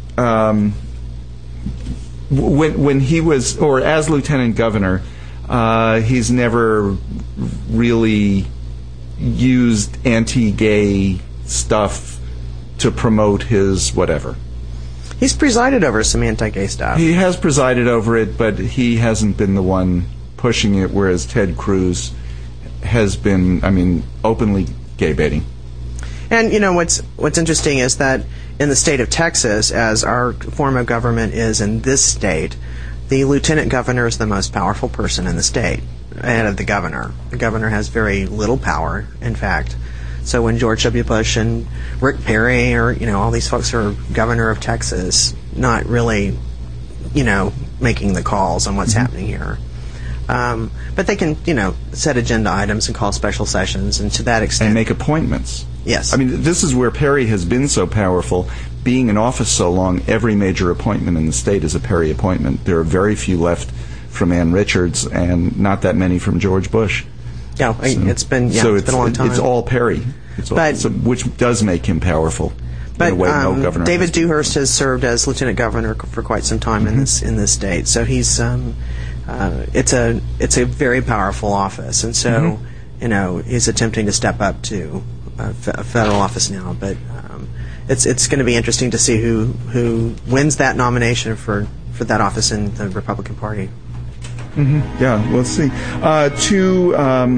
when he was, or as lieutenant governor, he's never really used anti-gay stuff to promote his whatever. He's presided over some anti-gay stuff. He has presided over it, but he hasn't been the one pushing it, whereas Ted Cruz has been, openly gay baiting. And what's interesting is that in the state of Texas, as our form of government is in this state, the lieutenant governor is the most powerful person in the state, ahead of the governor. The governor has very little power, in fact. So when George W. Bush and Rick Perry, or all these folks are governor of Texas, not really, making the calls on what's happening here. But they can, set agenda items and call special sessions, and to that extent, and make appointments. Yes. I mean, this is where Perry has been so powerful. Being in office so long, every major appointment in the state is a Perry appointment. There are very few left from Ann Richards, and not that many from George Bush. Yeah, so, it's been a long time. It's all Perry, which does make him powerful. But in a way no governor David Dewhurst has served as lieutenant governor for quite some time in this state. So he's it's a very powerful office, and so he's attempting to step up to a federal office now. But it's going to be interesting to see who wins that nomination for that office in the Republican Party. Yeah, let's see. Two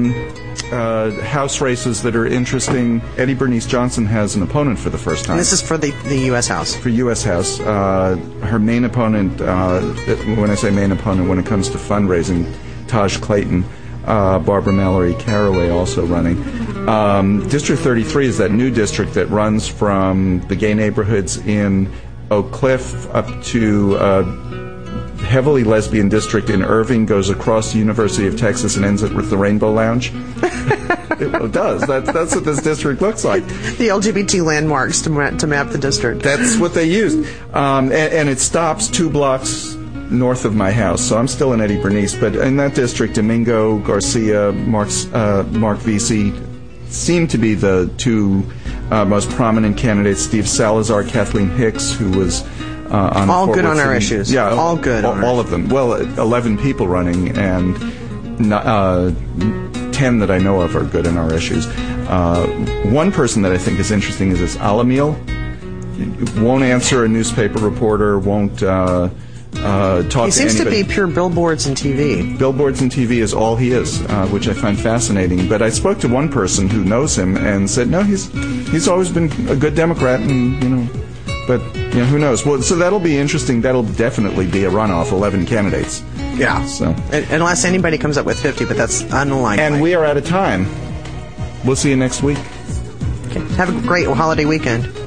House races that are interesting. Eddie Bernice Johnson has an opponent for the first time. And this is for the U.S. House. For U.S. House. Her main opponent, when I say main opponent, when it comes to fundraising, Taj Clayton, Barbara Mallory Caraway also running. District 33 is that new district that runs from the gay neighborhoods in Oak Cliff up to heavily lesbian district in Irving, goes across the University of Texas and ends it with the Rainbow Lounge. It does. That's what this district looks like. The LGBT landmarks to map the district. That's what they used. And it stops 2 blocks north of my house. So I'm still in Eddie Bernice. But in that district, Domingo Garcia, Mark Vesey seem to be the two most prominent candidates. Steve Salazar, Kathleen Hicks, who was on all good on our issues. Yeah, all good. All of them. Well, 11 people running, and 10 that I know of are good in our issues. One person that I think is interesting is this Alamil. Won't answer a newspaper reporter. Won't talk to anybody. He seems to be pure billboards and TV. Billboards and TV is all he is, which I find fascinating. But I spoke to one person who knows him and said, no, he's always been a good Democrat, and But who knows? Well, so that'll be interesting. That'll definitely be a runoff. 11 candidates. Yeah. So unless anybody comes up with 50, but that's unlikely. And we are out of time. We'll see you next week. Okay. Have a great holiday weekend.